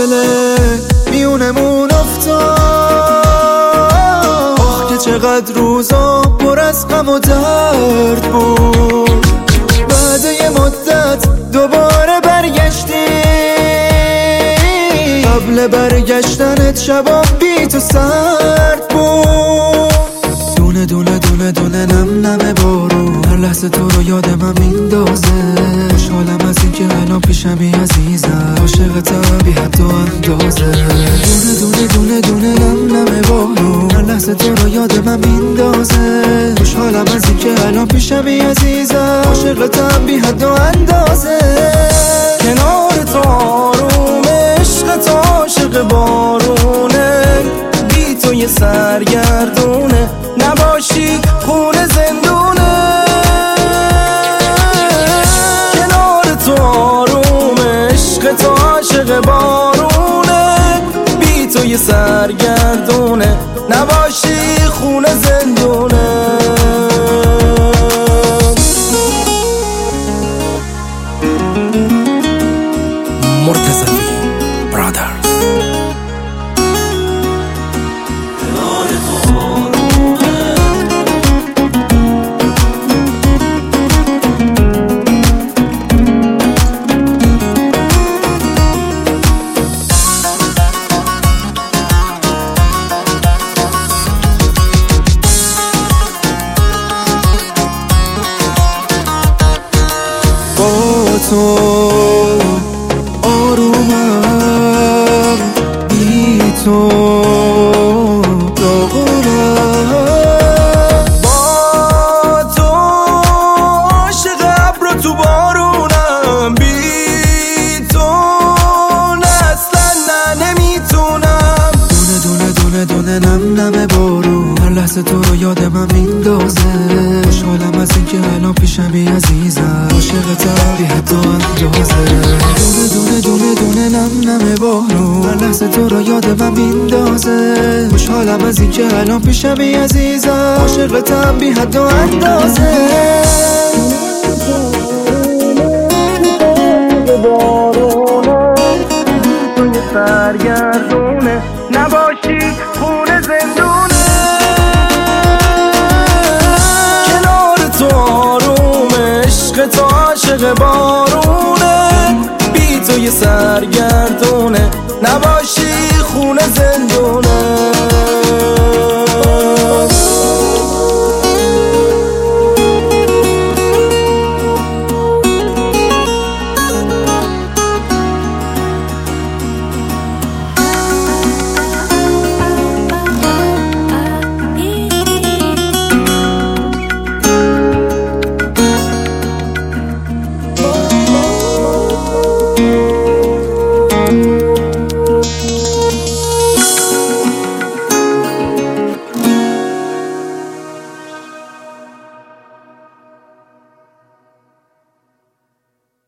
فاصله میونمون افتاد. آخ که چقدر روزا پر از غم و درد بود. بعد یه مدت دوباره برگشتی، قبل برگشتنت شبا بی تو سرد بود. دونه دونه دونه دونه نم نم بارون، هر لحظه تو رو یاد من میندازه. خوشحالم از این که الان پیشمی عزیزم، عاشقتم بی حد و اندازه. دونه دونه دونه دونه نم نم بارون، هر لحظه تو رو یاد من میندازه. خوشحالم از این که الان پیشمی عزیزم، عاشقتم بی حد و اندازه. کنار تو آروم، عشق تو عاشق بارونه، بی تو یه سرگردونه، نباشی خونه زندونه. کنار تو آروم، عشق تو عاشق بارونه، بی تو یه سرگردونه، نباشی خونه زندونه. مرتضی برادرز. با تو آرومم، بی تو داغونم. با تو عاشق ابر تو بارونم، بی تو نه اصلا نه نمیتونم. دونه دونه دونه دونه نم نم بارون، هر لحظه تو رو یاد من میندازه. خوشحالم از این که الان پیشمی عزیزم، عاشقتم بی حد و اندازه. دونه دونه دونه دونه نم نم بارون، هر لحظه تو رو یاد من میندازه. خوشحالم از این که الان پیشمی عزیزم، عاشقتم بی حد و اندازه. سرگردونه، نباشی خونه زندونه. کنار تو آروم، عشق تو عاشق بارونه، بی تو یه سرگردونه، نباشی خونه زندونه.